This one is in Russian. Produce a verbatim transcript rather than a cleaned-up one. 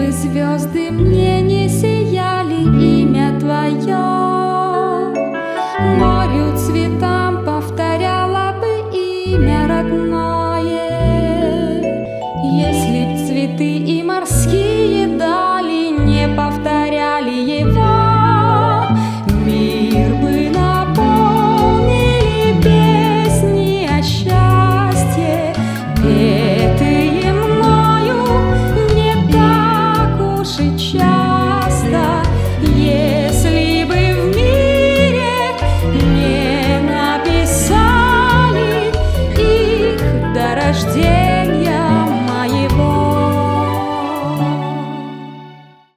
бы звезды мне не сияли, имя Твое, морю цвета